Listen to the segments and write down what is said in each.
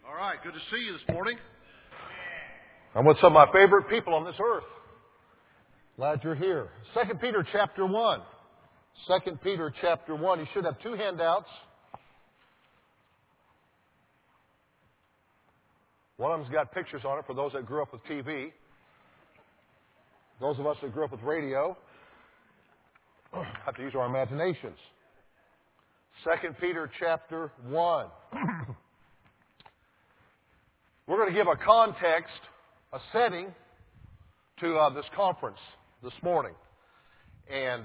All right, good to see you this morning. I'm with some of my favorite people on this earth. Glad you're here. 2 Peter chapter 1. 2 Peter chapter 1. You should have two handouts. One of them's got pictures on it for those that grew up with TV. Those of us that grew up with radio have to use our imaginations. 2 Peter chapter 1. We're going to give a context, a setting to this conference this morning. And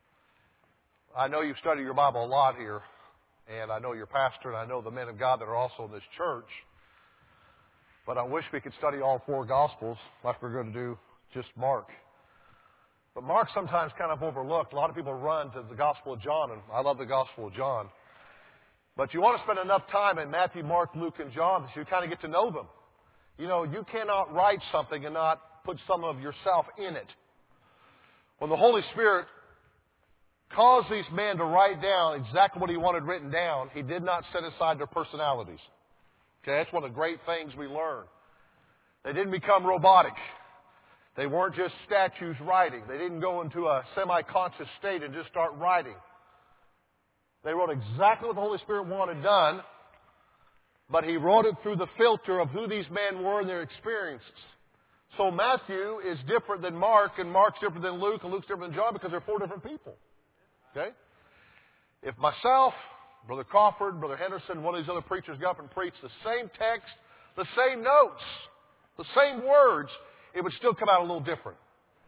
I know you've studied your Bible a lot here, and I know your pastor, and I know the men of God that are also in this church. But I wish we could study all four Gospels like we're going to do just Mark. But Mark's sometimes kind of overlooked. A lot of people run to the Gospel of John, and I love the Gospel of John. But you want to spend enough time in Matthew, Mark, Luke, and John so you kind of get to know them. You know, you cannot write something and not put some of yourself in it. When the Holy Spirit caused these men to write down exactly what He wanted written down, He did not set aside their personalities. Okay, that's one of the great things we learn. They didn't become robotic. They weren't just statues writing. They didn't go into a semi-conscious state and just start writing. They wrote exactly what the Holy Spirit wanted done, but He wrote it through the filter of who these men were and their experiences. So Matthew is different than Mark, and Mark's different than Luke, and Luke's different than John because they're four different people. Okay? If myself, Brother Crawford, Brother Henderson, one of these other preachers got up and preached the same text, the same notes, the same words, it would still come out a little different.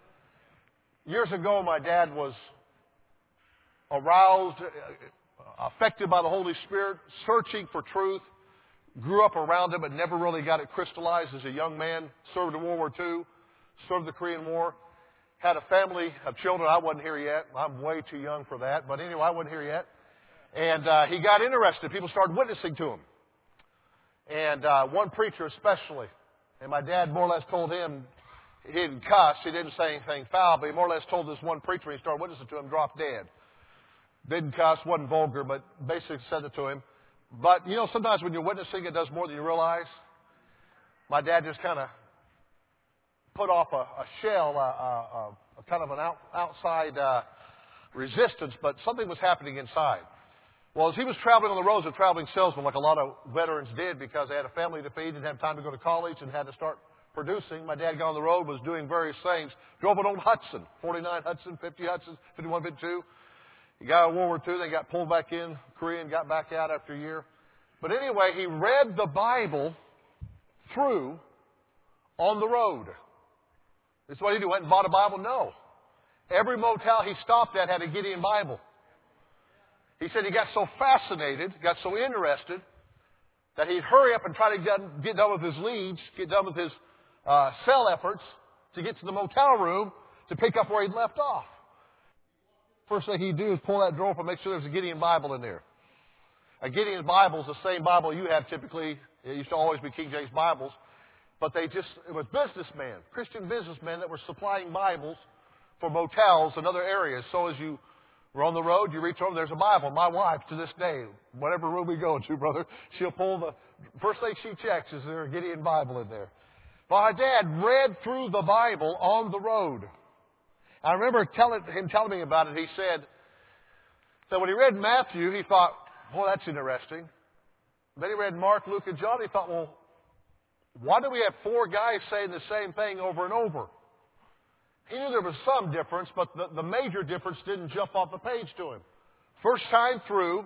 Years ago, my dad was aroused, affected by the Holy Spirit, searching for truth, grew up around it but never really got it crystallized as a young man, served in World War II, served the Korean War, had a family of children. I wasn't here yet. I'm way too young for that. But anyway, I wasn't here yet. And he got interested. People started witnessing to him. And one preacher especially. And my dad more or less told him, he didn't cuss, he didn't say anything foul, but he more or less told this one preacher when he started witnessing to him, drop dead. Didn't cuss, wasn't vulgar, but basically said it to him. But, you know, sometimes when you're witnessing, it does more than you realize. My dad just kind of put off a shell, a kind of an outside resistance, but something was happening inside. Well, as he was traveling on the roads, a traveling salesman, like a lot of veterans did, because they had a family to feed, didn't have time to go to college, and had to start producing. My dad got on the road, was doing various things. Drove an old Hudson, 49 Hudson, 50 Hudson, 51, 52. He got out of World War II, then got pulled back in Korea and got back out after a year. But anyway, he read the Bible through on the road. This is what he did. Went and bought a Bible? No. Every motel he stopped at had a Gideon Bible. He said he got so fascinated, got so interested, that he'd hurry up and try to get done with his leads, get done with his cell efforts to get to the motel room to pick up where he'd left off. First thing he'd do is pull that drawer up and make sure there's a Gideon Bible in there. A Gideon Bible is the same Bible you have typically. It used to always be King James Bibles. But it was businessmen, Christian businessmen that were supplying Bibles for motels and other areas. So as you were on the road, you reach over, there's a Bible. My wife, to this day, whatever room we go to, brother, she'll pull the first thing she checks is there a Gideon Bible in there. Well, my dad read through the Bible on the road. I remember him telling me about it. He said that when he read Matthew, he thought, boy, that's interesting. Then he read Mark, Luke, and John. He thought, well, why do we have four guys saying the same thing over and over? He knew there was some difference, but the major difference didn't jump off the page to him. First time through,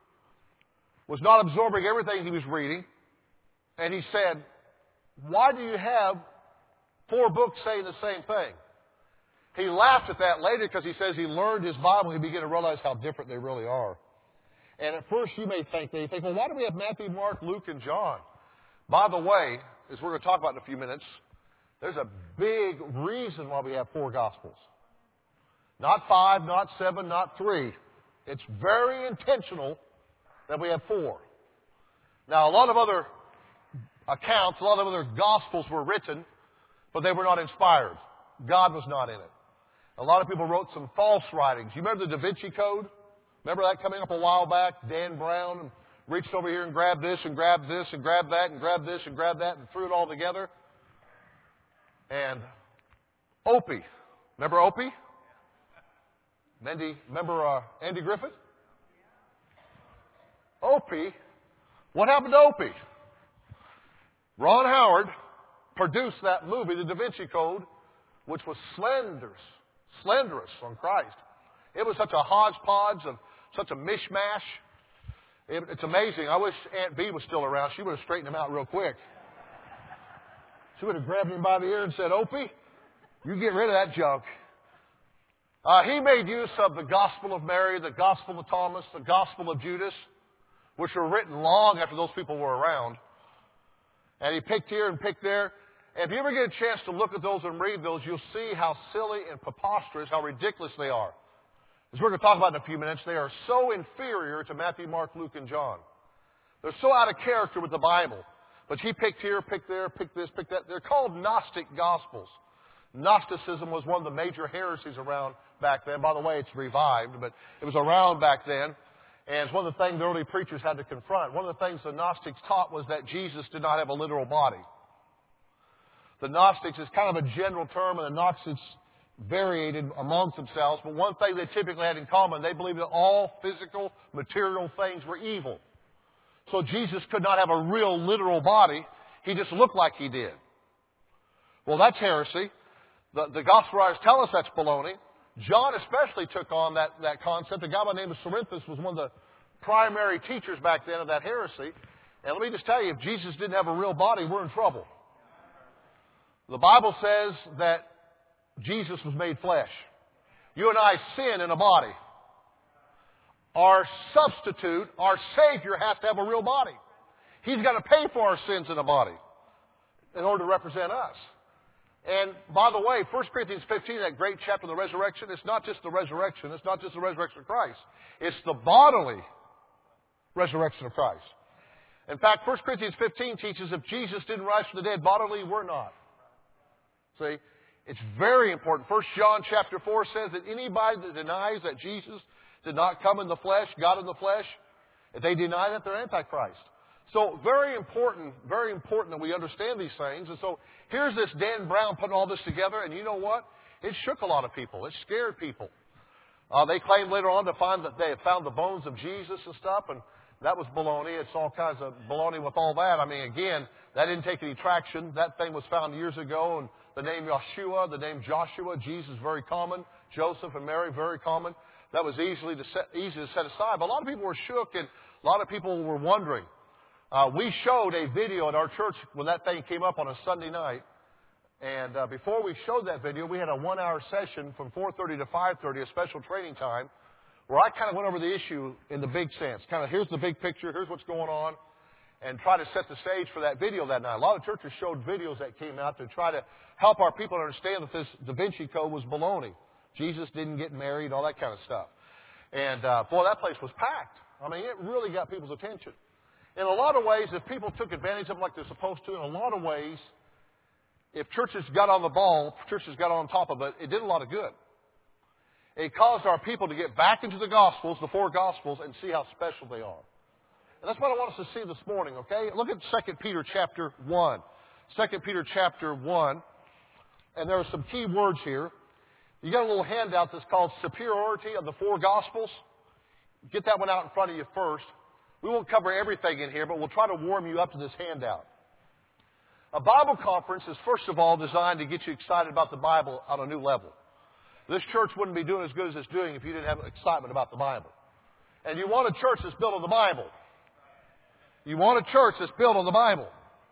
was not absorbing everything he was reading. And he said, why do you have four books saying the same thing? He laughed at that later because he says he learned his Bible and he began to realize how different they really are. And at first you may think, well, why do we have Matthew, Mark, Luke, and John? By the way, as we're going to talk about in a few minutes, there's a big reason why we have four Gospels. Not 5, not 7, not 3. It's very intentional that we have 4. Now, a lot of other accounts, a lot of other Gospels were written, but they were not inspired. God was not in it. A lot of people wrote some false writings. You remember the Da Vinci Code? Remember that coming up a while back? Dan Brown and reached over here and grabbed this and grabbed this and grabbed that and grabbed this and grabbed that and threw it all together. And Opie, remember Opie? Remember Andy Griffith? Opie, what happened to Opie? Ron Howard produced that movie, The Da Vinci Code, which was slanderous on Christ. It was such a hodgepodge of such a mishmash. It's amazing. I wish Aunt Bee was still around. She would have straightened him out real quick. She would have grabbed him by the ear and said, Opie, you get rid of that junk. He made use of the Gospel of Mary, the Gospel of Thomas, the Gospel of Judas, which were written long after those people were around. And he picked here and picked there. And if you ever get a chance to look at those and read those, you'll see how silly and preposterous, how ridiculous they are. As we're going to talk about in a few minutes, they are so inferior to Matthew, Mark, Luke, and John. They're so out of character with the Bible. But he picked here, picked there, picked this, picked that. They're called Gnostic Gospels. Gnosticism was one of the major heresies around back then. By the way, it's revived, but it was around back then. And it's one of the things the early preachers had to confront. One of the things the Gnostics taught was that Jesus did not have a literal body. The Gnostics is kind of a general term, and the Gnostics variated amongst themselves. But one thing they typically had in common, they believed that all physical, material things were evil. So Jesus could not have a real, literal body. He just looked like he did. Well, that's heresy. The Gospel writers tell us that's baloney. John especially took on that concept. A guy by the name of Cerinthus was one of the primary teachers back then of that heresy. And let me just tell you, if Jesus didn't have a real body, we're in trouble. The Bible says that Jesus was made flesh. You and I sin in a body. Our substitute, our Savior, has to have a real body. He's got to pay for our sins in a body in order to represent us. And by the way, 1 Corinthians 15, that great chapter of the resurrection, it's not just the resurrection. It's not just the resurrection of Christ. It's the bodily resurrection of Christ. In fact, 1 Corinthians 15 teaches if Jesus didn't rise from the dead bodily, we're not. See, it's very important. 1 John chapter 4 says that anybody that denies that Jesus did not come in the flesh, God in the flesh, if they deny that, they're Antichrist. So very important that we understand these things. And so here's this Dan Brown putting all this together, and you know what? It shook a lot of people. It scared people. They claimed later on to find that they had found the bones of Jesus and stuff, and that was baloney. It's all kinds of baloney with all that. I mean, again, that didn't take any traction. That thing was found years ago, and the name Yeshua, the name Joshua, Jesus, very common. Joseph and Mary, very common. That was easy to set aside. But a lot of people were shook, and a lot of people were wondering. We showed a video at our church when that thing came up on a Sunday night. And before we showed that video, we had a 1-hour session from 4:30 to 5:30, a special training time, where I kind of went over the issue in the big sense. Kind of here's the big picture, here's what's going on, and try to set the stage for that video that night. A lot of churches showed videos that came out to try to help our people understand that this Da Vinci Code was baloney. Jesus didn't get married, all that kind of stuff. And boy, that place was packed. I mean, it really got people's attention. In a lot of ways, if people took advantage of it like they're supposed to, in a lot of ways, if churches got on the ball, churches got on top of it, it did a lot of good. It caused our people to get back into the Gospels, the 4 Gospels, and see how special they are. And that's what I want us to see this morning, okay? Look at 2 Peter chapter 1. 2 Peter chapter 1, and there are some key words here. You got a little handout that's called Superiority of the 4 Gospels. Get that one out in front of you first. We won't cover everything in here, but we'll try to warm you up to this handout. A Bible conference is, first of all, designed to get you excited about the Bible on a new level. This church wouldn't be doing as good as it's doing if you didn't have excitement about the Bible. And you want a church that's built on the Bible. You want a church that's built on the Bible.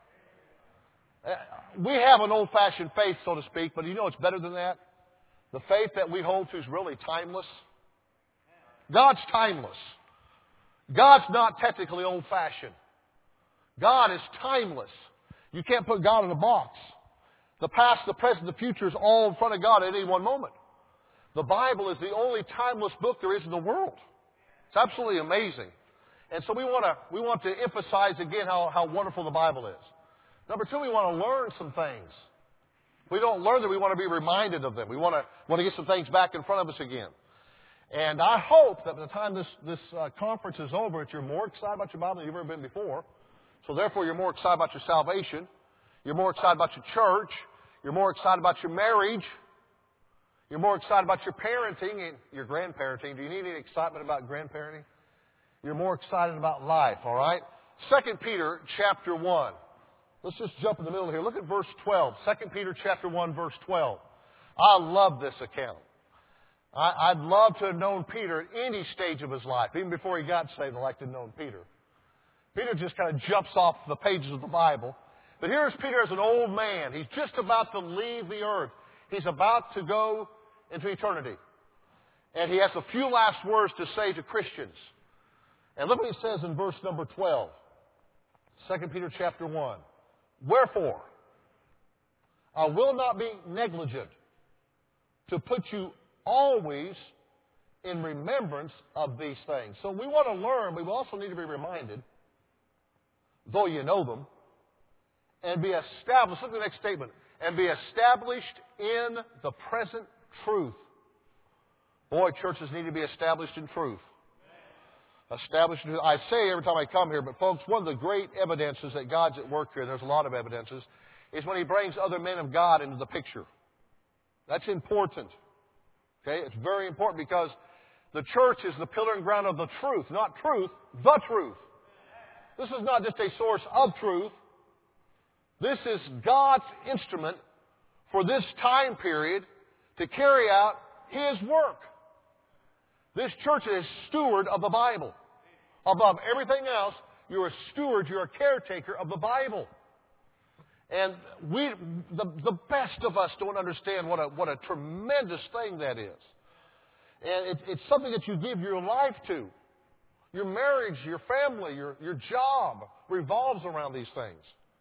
We have an old-fashioned faith, so to speak, but you know it's better than that? The faith that we hold to is really timeless. God's timeless. God's not technically old-fashioned. God is timeless. You can't put God in a box. The past, the present, the future is all in front of God at any one moment. The Bible is the only timeless book there is in the world. It's absolutely amazing. And so we want to emphasize again how wonderful the Bible is. Number 2, we want to learn some things. We don't learn them, we want to be reminded of them. We want to get some things back in front of us again. And I hope that by the time this conference is over, that you're more excited about your Bible than you've ever been before. So therefore, you're more excited about your salvation. You're more excited about your church. You're more excited about your marriage. You're more excited about your parenting and your grandparenting. Do you need any excitement about grandparenting? You're more excited about life, all right? 2 Peter chapter 1. Let's just jump in the middle here. Look at verse 12. 2 Peter chapter 1, verse 12. I love this account. I'd love to have known Peter at any stage of his life. Even before he got saved, I'd like to have known Peter. Peter just kind of jumps off the pages of the Bible. But here's Peter as an old man. He's just about to leave the earth. He's about to go into eternity. And he has a few last words to say to Christians. And look what he says in verse number 12. 2 Peter chapter 1. Wherefore, I will not be negligent to put you always in remembrance of these things. So we want to learn, but we also need to be reminded, though you know them, and be established. Look at the next statement. And be established in the present truth. Boy, churches need to be established in truth. Established in truth. I say every time I come here, but folks, one of the great evidences that God's at work here, and there's a lot of evidences, is when He brings other men of God into the picture. That's important. Okay? It's very important because the church is the pillar and ground of the truth. Not truth, the truth. This is not just a source of truth. This is God's instrument for this time period to carry out His work. This church is steward of the Bible. Above everything else, you're a steward, you're a caretaker of the Bible. And the best of us don't understand what a tremendous thing that is. And it's something that you give your life to. Your marriage, your family, your job revolves around these things.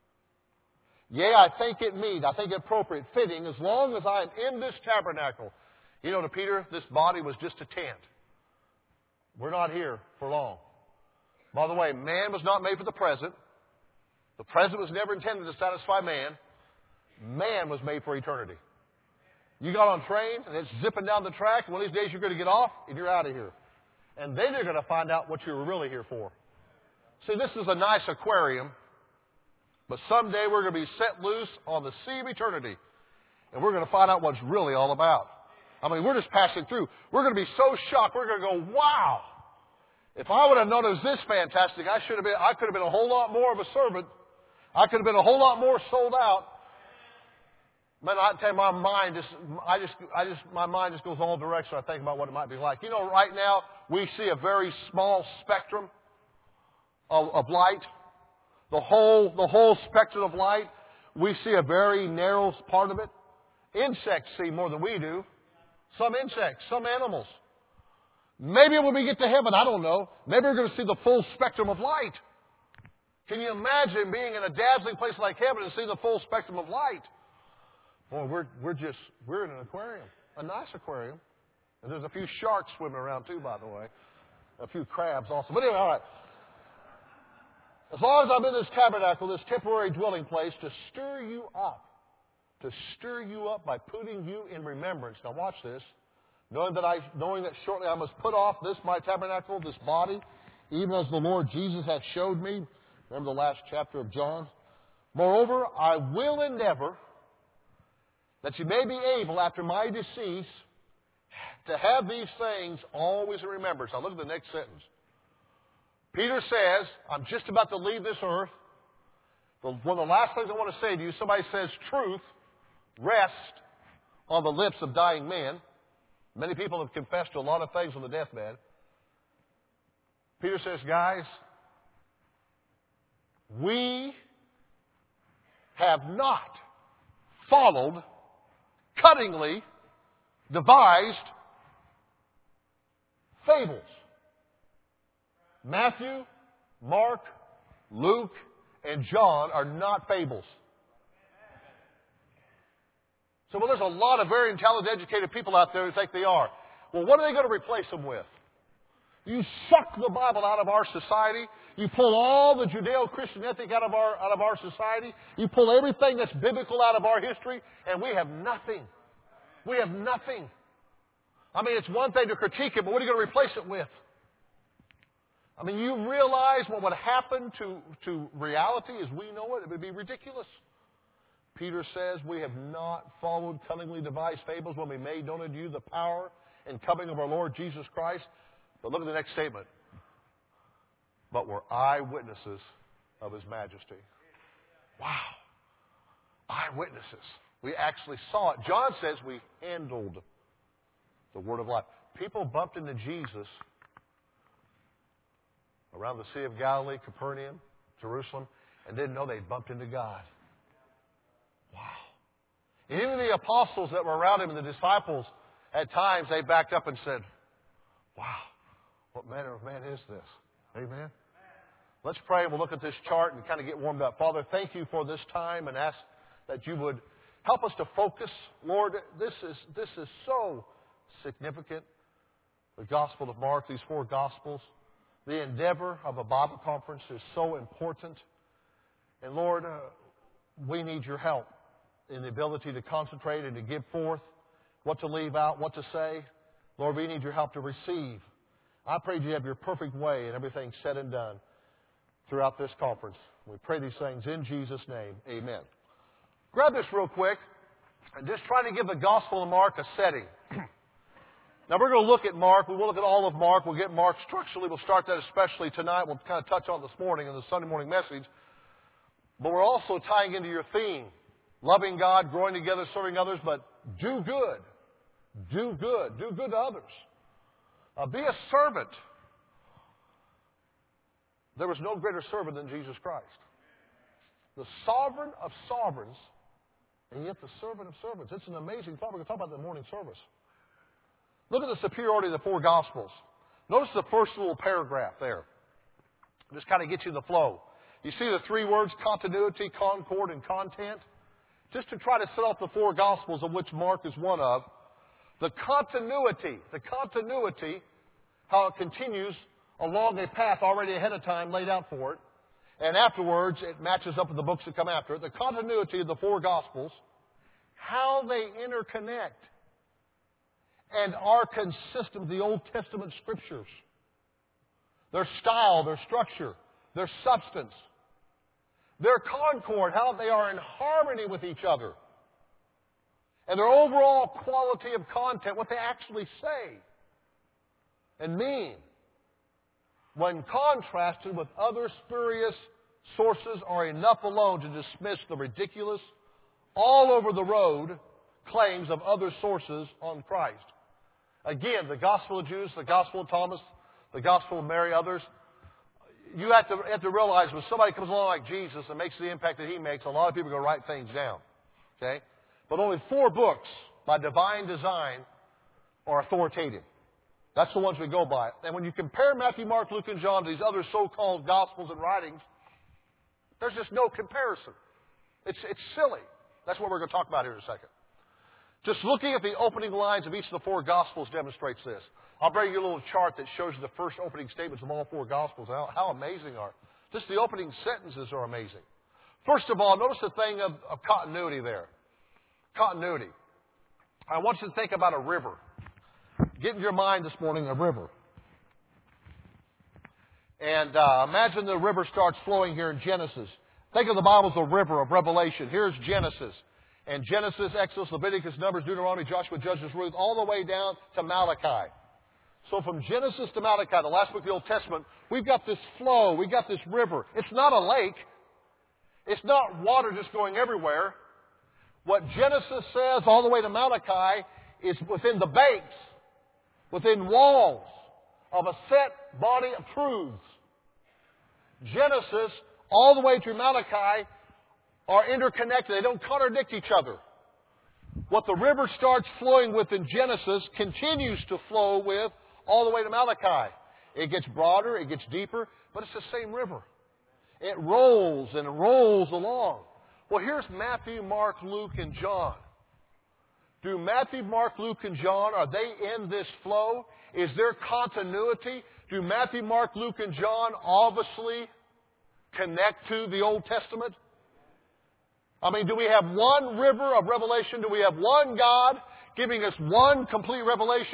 Yea, I think it meet, I think it appropriate, fitting, as long as I am in this tabernacle. You know, to Peter, this body was just a tent. We're not here for long. By the way, man was not made for the present. The present was never intended to satisfy man. Man was made for eternity. You got on a train, and it's zipping down the track, and one of these days you're going to get off, and you're out of here. And then you're going to find out what you were really here for. See, this is a nice aquarium, but someday we're going to be set loose on the sea of eternity, and we're going to find out what it's really all about. I mean, we're just passing through. We're going to be so shocked, we're going to go, wow! If I would have known it was this fantastic, I could have been a whole lot more of a servant. I could have been a whole lot more sold out. Man, I tell you, my mind just goes all directions. I think about what it might be like. You know, right now we see a very small spectrum of light. The whole spectrum of light. We see a very narrow part of it. Insects see more than we do. Some insects, some animals. Maybe when we get to heaven, I don't know. Maybe we're going to see the full spectrum of light. Can you imagine being in a dazzling place like heaven and seeing the full spectrum of light? Boy, we're in an aquarium, a nice aquarium. And there's a few sharks swimming around too, by the way. A few crabs also. But anyway, all right. As long as I'm in this tabernacle, this temporary dwelling place, to stir you up by putting you in remembrance. Now watch this. Knowing that shortly I must put off this my tabernacle, this body, even as the Lord Jesus hath showed me. Remember the last chapter of John? Moreover, I will endeavor that you may be able, after my decease, to have these things always in remembrance. Now look at the next sentence. Peter says, I'm just about to leave this earth. One of the last things I want to say to you, somebody says truth rests on the lips of dying men. Many people have confessed to a lot of things on the deathbed. Peter says, guys, we have not followed cuttingly devised fables. Matthew, Mark, Luke, and John are not fables. So, well, there's a lot of very intelligent, educated people out there who think they are. Well, what are they going to replace them with? You suck the Bible out of our society. You pull all the Judeo-Christian ethic out of our society. You pull everything that's biblical out of our history, and we have nothing. We have nothing. I mean, it's one thing to critique it, but what are you going to replace it with? I mean, you realize what would happen to reality as we know it? It would be ridiculous. Peter says, we have not followed cunningly devised fables when we made known unto you the power and coming of our Lord Jesus Christ. But look at the next statement. But we're eyewitnesses of His majesty. Wow. Eyewitnesses. We actually saw it. John says we handled the word of life. People bumped into Jesus around the Sea of Galilee, Capernaum, Jerusalem, and didn't know they'd bumped into God. Wow. And even the apostles that were around Him and the disciples, at times they backed up and said, wow, what manner of man is this? Amen? Let's pray and we'll look at this chart and kind of get warmed up. Father, thank you for this time and ask that you would help us to focus. Lord, this is so significant. The Gospel of Mark, these 4 Gospels. The endeavor of a Bible conference is so important. And Lord, we need your help in the ability to concentrate and to give forth, what to leave out, what to say. Lord, we need your help to receive. I pray you have your perfect way and everything said and done throughout this conference. We pray these things in Jesus' name. Amen. Grab this real quick and just try to give the Gospel of Mark a setting. Now, we're going to look at Mark. We will look at all of Mark. We'll get Mark structurally. We'll start that especially tonight. We'll kind of touch on it this morning in the Sunday morning message. But we're also tying into your theme, loving God, growing together, serving others, but do good. Do good. Do good to others. Be a servant. There was no greater servant than Jesus Christ. The sovereign of sovereigns, and yet the servant of servants. It's an amazing thought. We're going to talk about that in the morning service. Look at the superiority of the 4 Gospels. Notice the first little paragraph there. Just kind of gets you the flow. You see the 3 words, continuity, concord, and content? Just to try to set off the 4 Gospels, of which Mark is one of. The continuity, how it continues along a path already ahead of time laid out for it. And afterwards, it matches up with the books that come after it. The continuity of the 4 Gospels, how they interconnect and are consistent with the Old Testament Scriptures. Their style, their structure, their substance, their concord, how they are in harmony with each other, and their overall quality of content, what they actually say and mean, when contrasted with other spurious sources, are enough alone to dismiss the ridiculous, all over the road claims of other sources on Christ. Again, the Gospel of Judas, the Gospel of Thomas, the Gospel of Mary, others. You have to realize when somebody comes along like Jesus and makes the impact that he makes, a lot of people are going to write things down. Okay? But only 4 books by divine design are authoritative. That's the ones we go by. And when you compare Matthew, Mark, Luke, and John to these other so-called Gospels and writings, there's just no comparison. It's silly. That's what we're going to talk about here in a second. Just looking at the opening lines of each of the 4 Gospels demonstrates this. I'll bring you a little chart that shows you the first opening statements of all 4 Gospels. How amazing are. Just the opening sentences are amazing. First of all, notice the thing of continuity there. Continuity. I want you to think about a river. Get in your mind this morning a river. And imagine the river starts flowing here in Genesis. Think of the Bible as a river of Revelation. Here's Genesis. And Genesis, Exodus, Leviticus, Numbers, Deuteronomy, Joshua, Judges, Ruth, all the way down to Malachi. So from Genesis to Malachi, the last book of the Old Testament, we've got this flow, we've got this river. It's not a lake. It's not water just going everywhere. What Genesis says all the way to Malachi is within the banks, within walls of a set body of truths. Genesis, all the way through Malachi, are interconnected. They don't contradict each other. What the river starts flowing with in Genesis continues to flow with all the way to Malachi. It gets broader, it gets deeper, but it's the same river. It rolls and it rolls along. Well, here's Matthew, Mark, Luke, and John. Do Matthew, Mark, Luke, and John, are they in this flow? Is there continuity? Do Matthew, Mark, Luke, and John obviously connect to the Old Testament? I mean, do we have one river of revelation? Do we have one God giving us one complete revelation?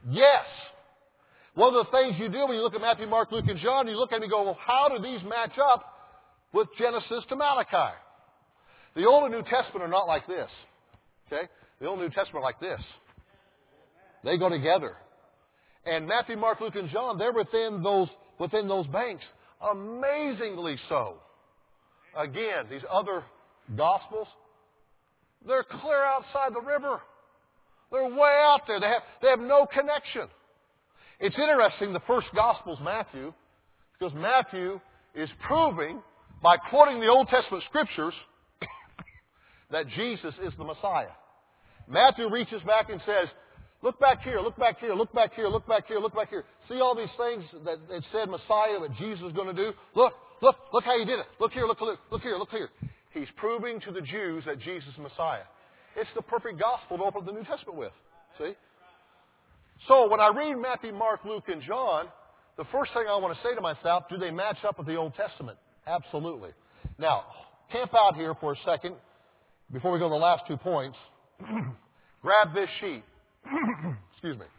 Yes. One of the things you do when you look at Matthew, Mark, Luke, and John, you look at them and go, well, how do these match up with Genesis to Malachi? The Old and New Testament are not like this. Okay? The Old and New Testament are like this. They go together. And Matthew, Mark, Luke, and John, they're within those banks. Amazingly so. Again, these other Gospels, they're clear outside the river. They're way out there. They have no connection. It's interesting, the first Gospel's Matthew, because Matthew is proving, by quoting the Old Testament Scriptures, that Jesus is the Messiah. Matthew reaches back and says, look back here, look back here, look back here, look back here, look back here. See all these things that it said Messiah, that Jesus is going to do? Look how he did it. Look here, look here, look here. He's proving to the Jews that Jesus is Messiah. It's the perfect gospel to open the New Testament with. See? So when I read Matthew, Mark, Luke, and John, the first thing I want to say to myself, do they match up with the Old Testament? Absolutely. Now, camp out here for a second before we go to the last 2 points. Grab this sheet. Excuse me.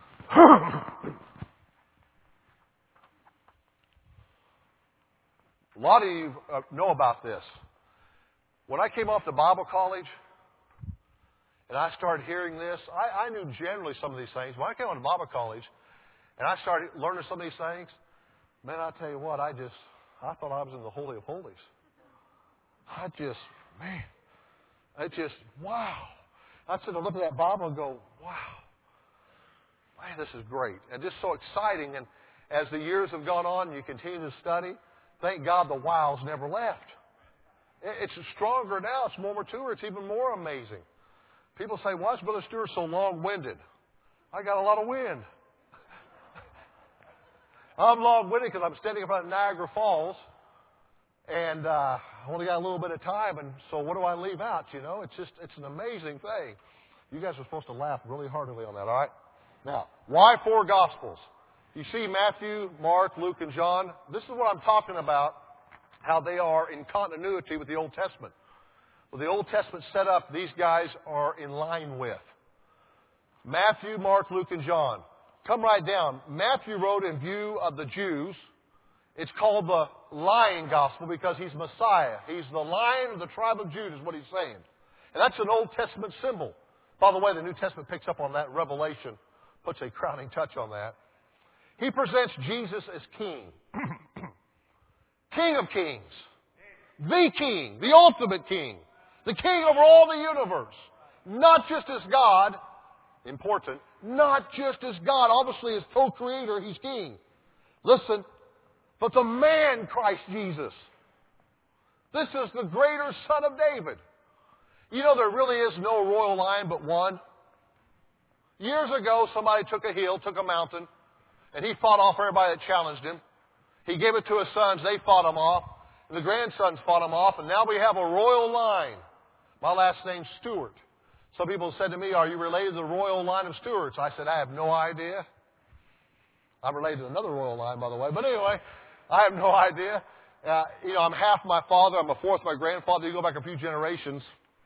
A lot of you know about this. When I came off to Bible college and I started hearing this, I knew generally some of these things. When I came off to Bible college and I started learning some of these things, man, I tell you what, I thought I was in the Holy of Holies. Wow. I'd sit and look at that Bible and go, wow, man, this is great. And just so exciting. And as the years have gone on and you continue to study, thank God the wow's never left. It's stronger now. It's more mature. It's even more amazing. People say, why is Brother Stewart so long-winded? I got a lot of wind. I'm long-winded because I'm standing up at Niagara Falls, and I only got a little bit of time, and so what do I leave out, you know? It's an amazing thing. You guys are supposed to laugh really heartily on that, all right? Now, why 4 Gospels? You see Matthew, Mark, Luke, and John. This is what I'm talking about, how they are in continuity with the Old Testament. Well, the Old Testament set up, these guys are in line with. Matthew, Mark, Luke, and John. Come right down. Matthew wrote in view of the Jews. It's called the Lion Gospel because he's Messiah. He's the Lion of the tribe of Judah is what he's saying. And that's an Old Testament symbol. By the way, the New Testament picks up on that. Revelation puts a crowning touch on that. He presents Jesus as King. King of kings. The King. The ultimate King. The King over all the universe. Not just as God. Important. Not just as God. Obviously, as co-creator, he's King. Listen. But the man Christ Jesus. This is the greater Son of David. You know, there really is no royal line but one. Years ago, somebody took a hill, took a mountain, and he fought off everybody that challenged him. He gave it to his sons. They fought him off. And the grandsons fought him off. And now we have a royal line. My last name's Stewart. Some people said to me, are you related to the royal line of Stewarts? I said, I have no idea. I'm related to another royal line, by the way. But anyway, I have no idea. I'm half my father. I'm a fourth my grandfather. You go back a few generations.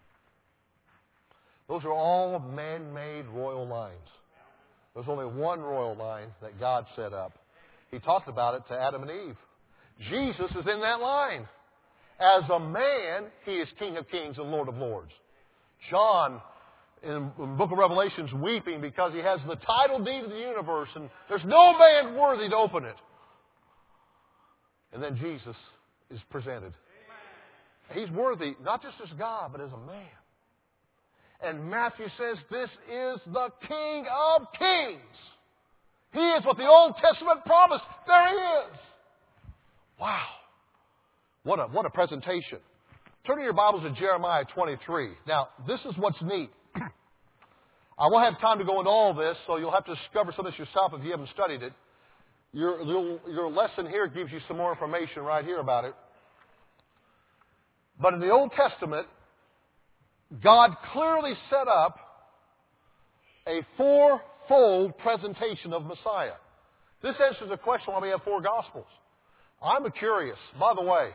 Those are all man-made royal lines. There's only one royal line that God set up. He talked about it to Adam and Eve. Jesus is in that line. As a man, he is King of kings and Lord of lords. John, in the book of Revelation, is weeping because he has the title deed of the universe, and there's no man worthy to open it. And then Jesus is presented. He's worthy, not just as God, but as a man. And Matthew says, this is the King of kings. He is what the Old Testament promised. There he is. Wow. What a presentation. Turn in your Bibles to Jeremiah 23. Now, this is what's neat. I won't have time to go into all this, so you'll have to discover some of this yourself if you haven't studied it. Your lesson here gives you some more information right here about it. But in the Old Testament, God clearly set up a fourfold presentation of Messiah. This answers the question why we have 4 Gospels. I'm curious. By the way,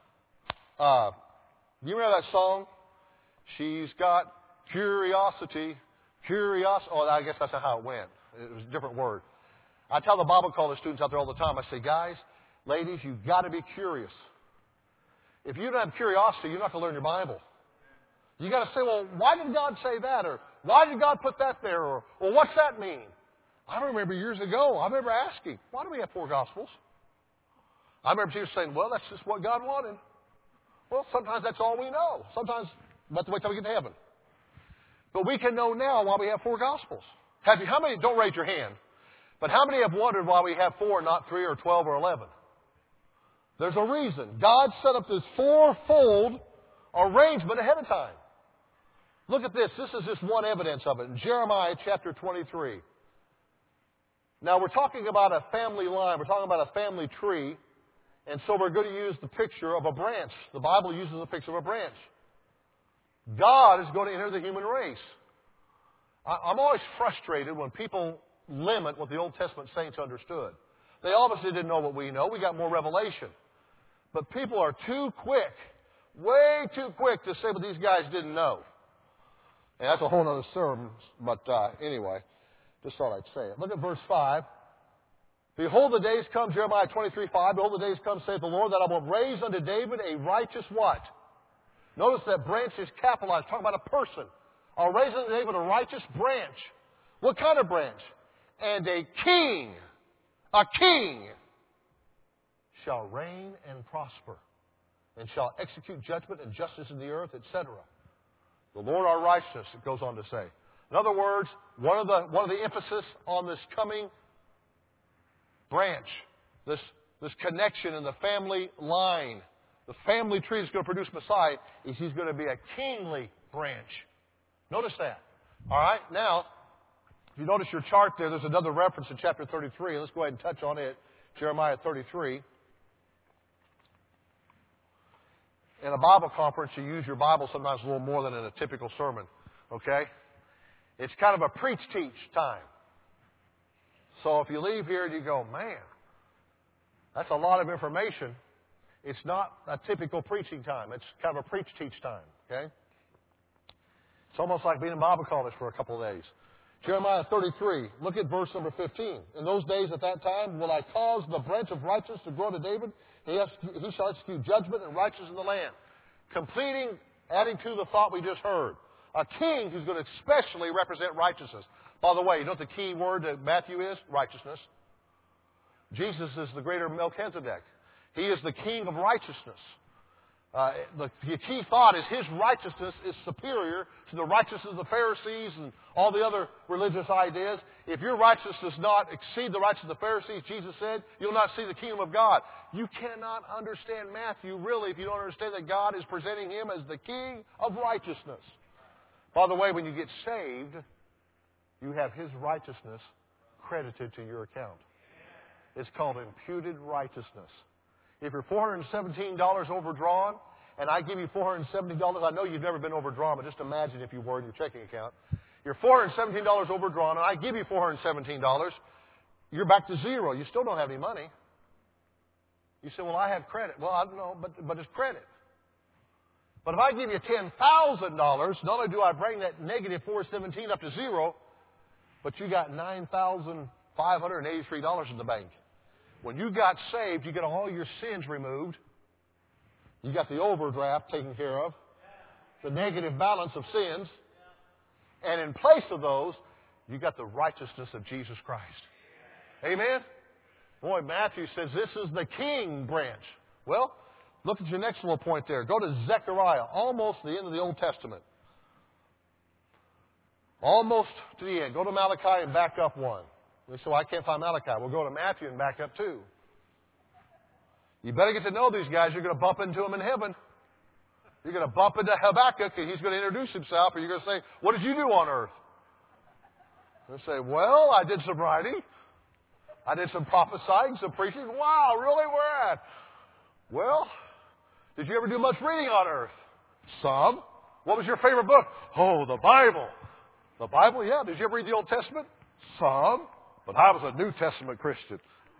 you remember that song? She's got curiosity. Oh, I guess that's not how it went. It was a different word. I tell the Bible college students out there all the time, I say, guys, ladies, you've got to be curious. If you don't have curiosity, you're not going to learn your Bible. You got to say, well, why did God say that? Or why did God put that there? Or well, what's that mean? I remember years ago, I remember asking, why do we have 4 Gospels? I remember Jesus saying, well, that's just what God wanted. Well, sometimes that's all we know. Sometimes we have to wait till we get to heaven. But we can know now why we have 4 Gospels. How many, don't raise your hand, but how many have wondered why we have 4 and not 3 or 12 or 11? There's a reason. God set up this 4-fold arrangement ahead of time. Look at this. This is just one evidence of it. In Jeremiah chapter 23. Now, we're talking about a family line. We're talking about a family tree. And so we're going to use the picture of a branch. The Bible uses the picture of a branch. God is going to enter the human race. I'm always frustrated when people limit what the Old Testament saints understood. They obviously didn't know what we know. We got more revelation. But people are too quick, way too quick to say what these guys didn't know. And that's a whole other sermon. But anyway, just thought I'd say it. Look at verse 5. Behold, the days come, Jeremiah 23:5. Behold, the days come, saith the Lord, that I will raise unto David a righteous what? Notice that branch is capitalized. Talking about a person. I'll raise unto David a righteous branch. What kind of branch? And a king shall reign and prosper, and shall execute judgment and justice in the earth, etc. The Lord our righteousness, it goes on to say. In other words, one of the emphasis on this coming branch, this connection in the family line, the family tree that's going to produce Messiah, is he's going to be a kingly branch. Notice that. All right, now, if you notice your chart there, there's another reference in chapter 33. Let's go ahead and touch on it. Jeremiah 33. In a Bible conference, you use your Bible sometimes a little more than in a typical sermon. Okay? It's kind of a preach-teach time. So if you leave here and you go, man, that's a lot of information, it's not a typical preaching time. It's kind of a preach-teach time. Okay? It's almost like being in Bible college for a couple of days. Jeremiah 33, look at verse number 15. In those days at that time will I cause the branch of righteousness to grow to David. He shall execute judgment and righteousness in the land. Completing, adding to the thought we just heard. A king who's going to especially represent righteousness. By the way, you know what the key word that Matthew is? Righteousness. Jesus is the greater Melchizedek. He is the king of righteousness. The key thought is his righteousness is superior to the righteousness of the Pharisees and all the other religious ideas. If your righteousness does not exceed the righteousness of the Pharisees, Jesus said, you'll not see the kingdom of God. You cannot understand Matthew, really, if you don't understand that God is presenting him as the king of righteousness. By the way, when you get saved, you have his righteousness credited to your account. It's called imputed righteousness. If you're $417 overdrawn, and I give you $470, I know you've never been overdrawn, but just imagine if you were in your checking account. You're $417 overdrawn, and I give you $417, you're back to zero. You still don't have any money. You say, well, I have credit. Well, I don't know, but it's credit. But if I give you $10,000, not only do I bring that negative $417 up to zero, but you got $9,583 in the bank. When you got saved, you get all your sins removed. You got the overdraft taken care of, the negative balance of sins. And in place of those, you got the righteousness of Jesus Christ. Amen? Boy, Matthew says this is the king branch. Well, look at your next little point there. Go to Zechariah, almost the end of the Old Testament. Almost to the end. Go to Malachi and back up one. We say, well, I can't find Malachi. We'll go to Matthew and back up 2. You better get to know these guys. You're going to bump into them in heaven. You're going to bump into Habakkuk, and he's going to introduce himself, and you're going to say, what did you do on earth? They'll say, well, I did some writing. I did some prophesying, some preaching. Wow, really? Where at? Well, did you ever do much reading on earth? Some. What was your favorite book? Oh, the Bible. The Bible, yeah. Did you ever read the Old Testament? Some. But I was a New Testament Christian.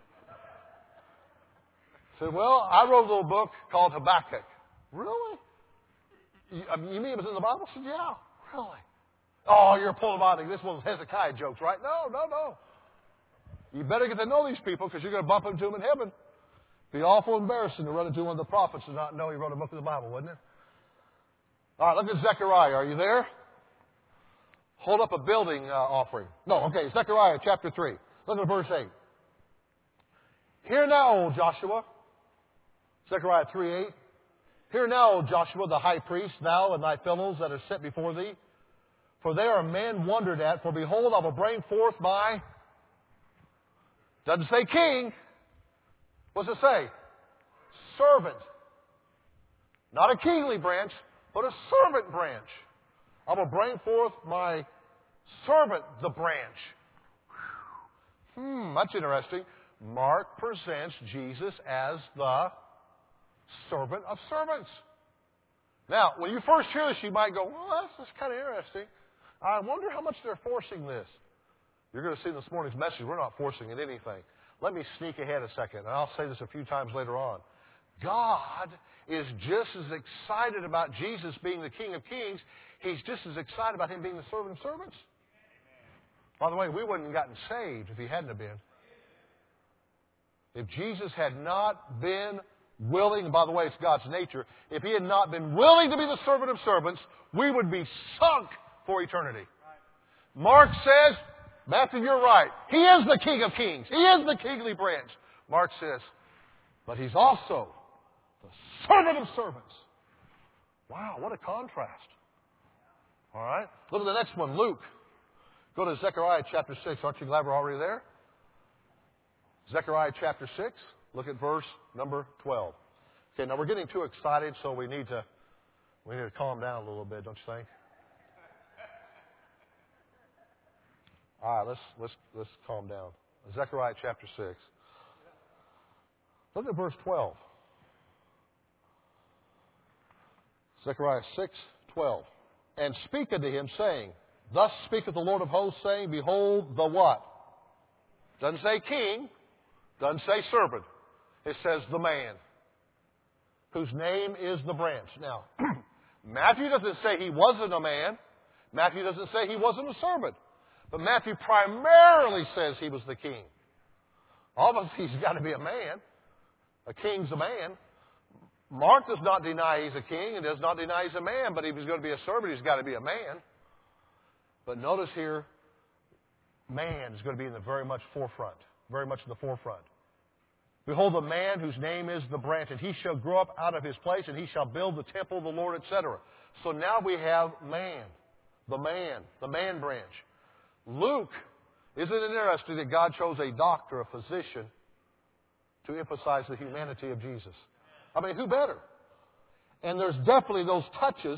I said, well, I wrote a little book called Habakkuk. Really? You mean it was in the Bible? I said, yeah, really. Oh, you're pulling out this one of Hezekiah jokes, right? No. You better get to know these people because you're going to bump into them in heaven. Be awful embarrassing to run into one of the prophets and not know he wrote a book of the Bible, wouldn't it? All right, look at Zechariah. Are you there? Hold up a building offering. No, okay, Zechariah chapter 3. Look at verse 8. Hear now, O Joshua. Zechariah 3:8. Hear now, O Joshua, the high priest, thou and thy fellows that are set before thee. For they are men wondered at. For behold, I will bring forth my... Doesn't say king. What's it say? Servant. Not a kingly branch, but a servant branch. I will bring forth my servant, the branch. That's interesting. Mark presents Jesus as the servant of servants. Now, when you first hear this, you might go, well, that's kind of interesting. I wonder how much they're forcing this. You're going to see in this morning's message, we're not forcing it anything. Let me sneak ahead a second, and I'll say this a few times later on. God is just as excited about Jesus being the King of Kings. He's just as excited about Him being the servant of servants. By the way, we wouldn't have gotten saved if He hadn't have been. If Jesus had not been willing, and by the way, it's God's nature, if He had not been willing to be the servant of servants, we would be sunk for eternity. Mark says, Matthew, you're right. He is the King of Kings. He is the kingly branch. Mark says, but He's also the servant of servants. Wow, what a contrast. All right. Look at the next one, Luke. Go to Zechariah chapter 6. Aren't you glad we're already there? Zechariah chapter 6. Look at verse number 12. Okay, now we're getting too excited, so we need to calm down a little bit, don't you think? All right, let's calm down. Zechariah chapter 6. Look at verse 12. Zechariah 6:12. And speak unto him, saying, Thus speaketh the Lord of hosts, saying, Behold the what? Doesn't say king. Doesn't say servant. It says the man, whose name is the branch. Now, Matthew doesn't say he wasn't a man. Matthew doesn't say he wasn't a servant. But Matthew primarily says he was the king. Obviously, he's got to be a man. A king's a man. Mark does not deny he's a king and does not deny he's a man, but if he's going to be a servant, he's got to be a man. But notice here, man is going to be in the very much forefront. Very much in the forefront. Behold, the man whose name is the branch, and he shall grow up out of his place, and he shall build the temple of the Lord, etc. So now we have man, the man branch. Luke, isn't it interesting that God chose a doctor, a physician, to emphasize the humanity of Jesus? I mean, who better? And there's definitely those touches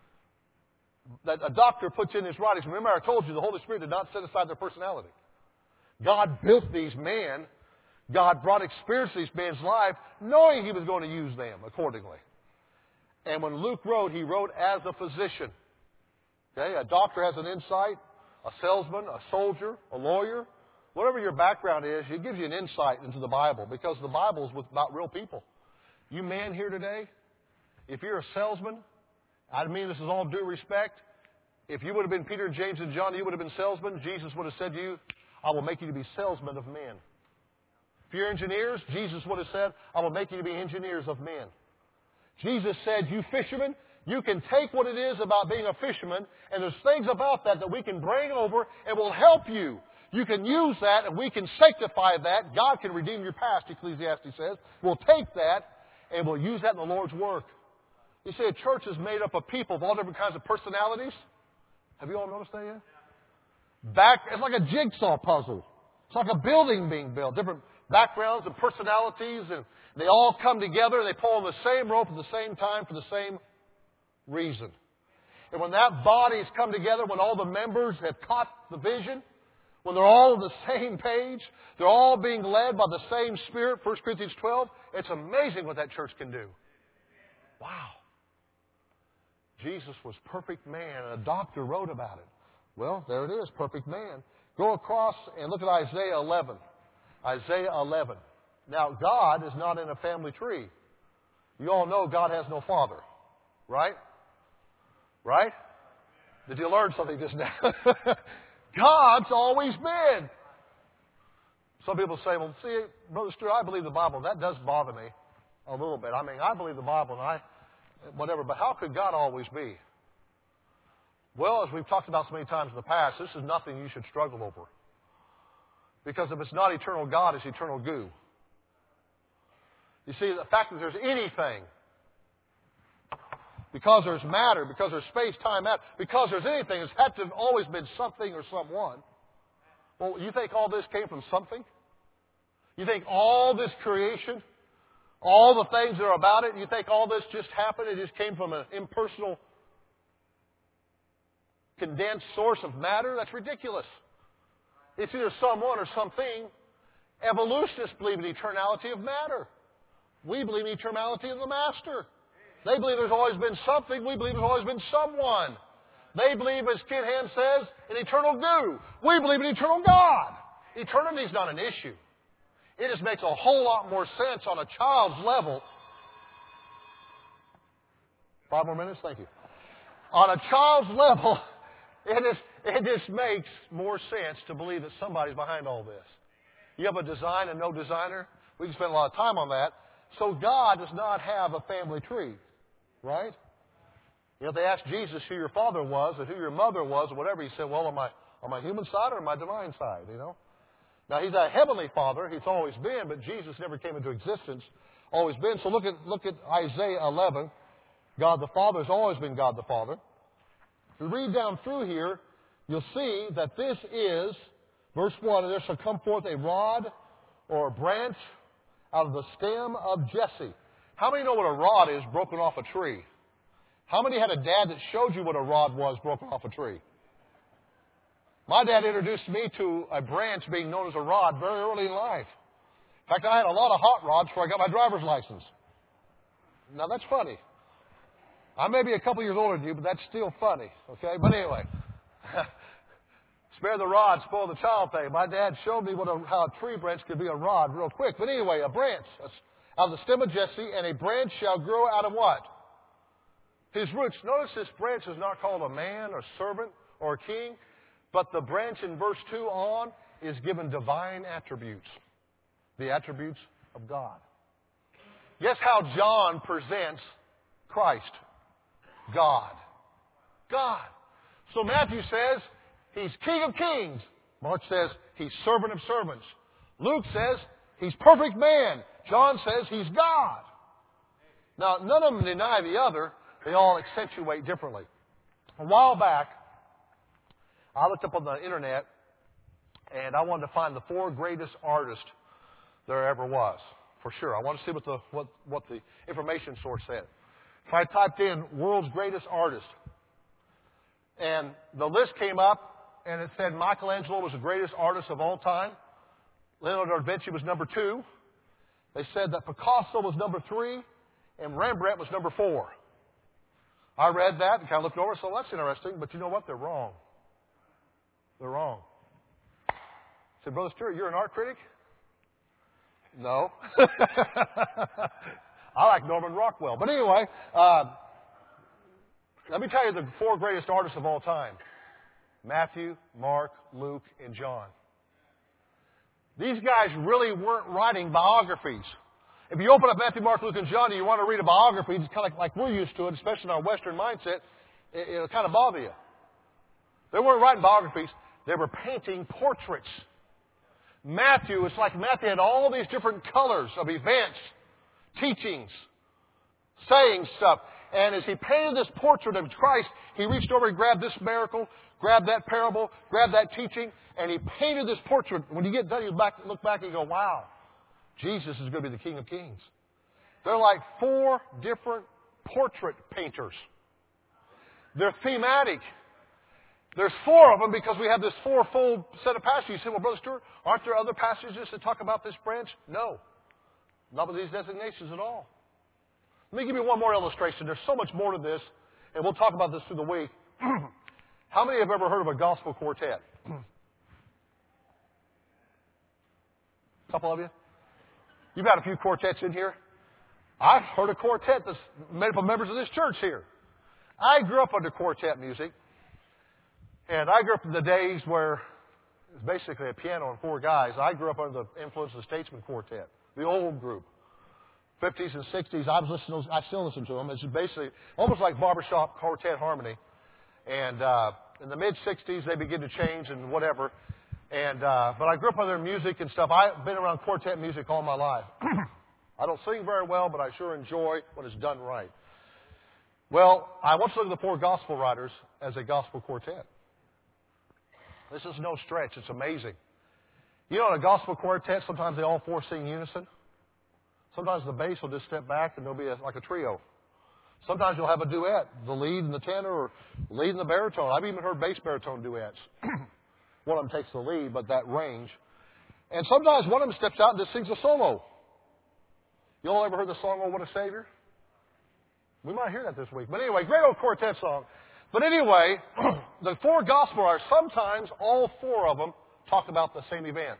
that a doctor puts in his writings. Remember, I told you the Holy Spirit did not set aside their personality. God built these men. God brought experience to these men's life, knowing He was going to use them accordingly. And when Luke wrote, he wrote as a physician. Okay, a doctor has an insight. A salesman, a soldier, a lawyer, whatever your background is, it gives you an insight into the Bible because the Bible is about real people. You men here today, if you're a salesman, I mean this is all due respect. If you would have been Peter, James, and John, you would have been salesmen. Jesus would have said to you, I will make you to be salesmen of men. If you're engineers, Jesus would have said, I will make you to be engineers of men. Jesus said, you fishermen, you can take what it is about being a fisherman, and there's things about that we can bring over and will help you. You can use that, and we can sanctify that. God can redeem your past, Ecclesiastes says. We'll take that, and we'll use that in the Lord's work. You see, a church is made up of people of all different kinds of personalities. Have you all noticed that yet? It's like a jigsaw puzzle. It's like a building being built. Different backgrounds and personalities, and they all come together, and they pull on the same rope at the same time for the same reason. And when that body's come together, when all the members have caught the vision, when they're all on the same page, they're all being led by the same Spirit, 1 Corinthians 12, it's amazing what that church can do. Wow. Jesus was perfect man, and a doctor wrote about it. Well, there it is, perfect man. Go across and look at Isaiah 11. Isaiah 11. Now, God is not in a family tree. You all know God has no father, right? Right? Did you learn something just now? God's always been. Some people say, well, see, Brother Stuart, I believe the Bible. That does bother me a little bit. I mean, I believe the Bible, and whatever, but how could God always be? Well, as we've talked about so many times in the past, this is nothing you should struggle over. Because if it's not eternal God, it's eternal goo. You see, the fact that there's anything, because there's matter, because there's space, time, matter, because there's anything, it's had to have always been something or someone. Well, you think all this came from something? You think all this creation, all the things that are about it, you think all this just happened, it just came from an impersonal, condensed source of matter? That's ridiculous. It's either someone or something. Evolutionists believe in eternality of matter. We believe in eternality of the Master. They believe there's always been something. We believe there's always been someone. They believe, as Kit Ham says, in eternal goo. We believe in eternal God. Eternity is not an issue. It just makes a whole lot more sense on a child's level. 5 more minutes? Thank you. On a child's level, it just makes more sense to believe that somebody's behind all this. You have a design and no designer. We can spend a lot of time on that. So God does not have a family tree, right? You know, if they asked Jesus who your father was or who your mother was or whatever, he said, well, on my human side or on my divine side, you know? Now, he's a heavenly father. He's always been, but Jesus never came into existence. Always been. So look at Isaiah 11. God the Father has always been God the Father. If you read down through here, you'll see that this is, verse 1, and there shall come forth a rod or a branch out of the stem of Jesse. How many know what a rod is broken off a tree? How many had a dad that showed you what a rod was broken off a tree? My dad introduced me to a branch being known as a rod very early in life. In fact, I had a lot of hot rods before I got my driver's license. Now, that's funny. I may be a couple years older than you, but that's still funny, okay? But anyway, spare the rod, spoil the child thing. My dad showed me how a tree branch could be a rod real quick. But anyway, a branch out of the stem of Jesse, and a branch shall grow out of what? His roots. Notice this branch is not called a man or servant or king, but the branch in verse 2 on is given divine attributes, the attributes of God. Guess how John presents Christ? God. God. So Matthew says he's King of Kings. Mark says he's servant of servants. Luke says he's perfect man. John says he's God. Now, none of them deny the other. They all accentuate differently. A while back, I looked up on the internet, and I wanted to find the 4 greatest artists there ever was, for sure. I wanted to see what the information source said. So I typed in world's greatest artist, and the list came up, and it said Michelangelo was the greatest artist of all time. Leonardo da Vinci was number 2. They said that Picasso was number 3, and Rembrandt was number 4. I read that and kind of looked over, so that's interesting, but you know what? They're wrong. They're wrong. I said, Brother Stuart, you're an art critic? No. I like Norman Rockwell. But anyway, let me tell you the 4 greatest artists of all time. Matthew, Mark, Luke, and John. These guys really weren't writing biographies. If you open up Matthew, Mark, Luke, and John and you want to read a biography, it's kind of like we're used to it, especially in our Western mindset, it'll kind of bother you. They weren't writing biographies. They were painting portraits. Matthew, it's like Matthew had all these different colors of events, teachings, saying stuff. And as he painted this portrait of Christ, he reached over and grabbed this miracle, grabbed that parable, grabbed that teaching, and he painted this portrait. When you get done, you look back and you go, wow, Jesus is going to be the King of Kings. They're like 4 different portrait painters. They're thematic. There's 4 of them because we have this 4-fold set of passages. You say, well, Brother Stuart, aren't there other passages that talk about this branch? No. Not with these designations at all. Let me give you one more illustration. There's so much more to this, and we'll talk about this through the week. How many have ever heard of a gospel quartet? A couple of you? You've got a few quartets in here. I've heard a quartet that's made up of members of this church here. I grew up under quartet music. And I grew up in the days where it was basically a piano and four guys. I grew up under the influence of the Statesman Quartet, the old group. 50s and 60s, I still listen to them. It's basically almost like barbershop quartet harmony. And in the mid-60s, they begin to change and whatever. And but I grew up on their music and stuff. I've been around quartet music all my life. I don't sing very well, but I sure enjoy when it's done right. Well, I want to look at the four gospel writers as a gospel quartet. This is no stretch. It's amazing. You know, in a gospel quartet, sometimes they all four sing unison. Sometimes the bass will just step back and there'll be like a trio. Sometimes you'll have a duet, the lead and the tenor, or lead and the baritone. I've even heard bass baritone duets. One of them takes the lead, but that range. And sometimes one of them steps out and just sings a solo. You all ever heard the song, "Oh, What a Savior"? We might hear that this week. But anyway, great old quartet song. But anyway, the four gospel writers, sometimes all four of them talk about the same event.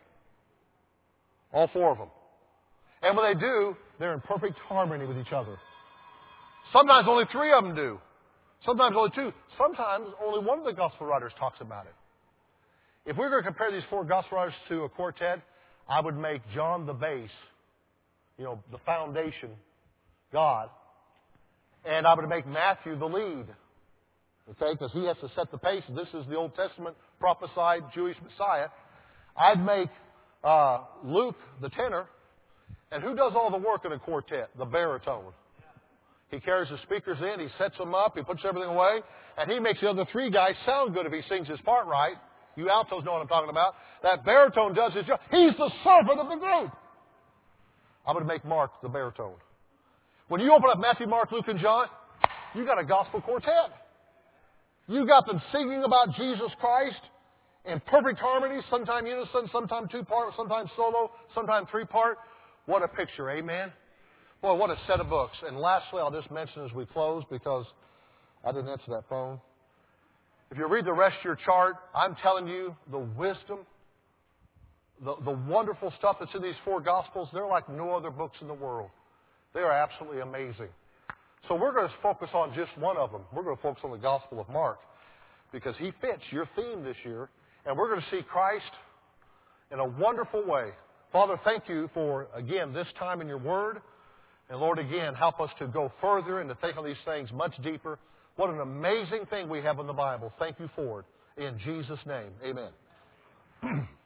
All four of them. And when they do, they're in perfect harmony with each other. Sometimes only three of them do. Sometimes only two. Sometimes only one of the gospel writers talks about it. If we were going to compare these four gospel writers to a quartet, I would make John the bass, the foundation, God. And I would make Matthew the lead. Okay, because he has to set the pace. This is the Old Testament prophesied Jewish Messiah. I'd make Luke the tenor. And who does all the work in a quartet? The baritone. He carries the speakers in, he sets them up, he puts everything away, and he makes the other three guys sound good if he sings his part right. You altos know what I'm talking about. That baritone does his job. He's the servant of the group. I'm going to make Mark the baritone. When you open up Matthew, Mark, Luke, and John, you got a gospel quartet. You got them singing about Jesus Christ in perfect harmony, sometimes unison, sometimes two-part, sometimes solo, sometimes three-part. What a picture, amen? Boy, what a set of books. And lastly, I'll just mention as we close, because I didn't answer that phone. If you read the rest of your chart, I'm telling you, the wisdom, the wonderful stuff that's in these four Gospels, they're like no other books in the world. They are absolutely amazing. So we're going to focus on just one of them. We're going to focus on the Gospel of Mark, because he fits your theme this year. And we're going to see Christ in a wonderful way. Father, thank you for, again, this time in your Word. And Lord, again, help us to go further and to think on these things much deeper. What an amazing thing we have in the Bible. Thank you for it. In Jesus' name, amen.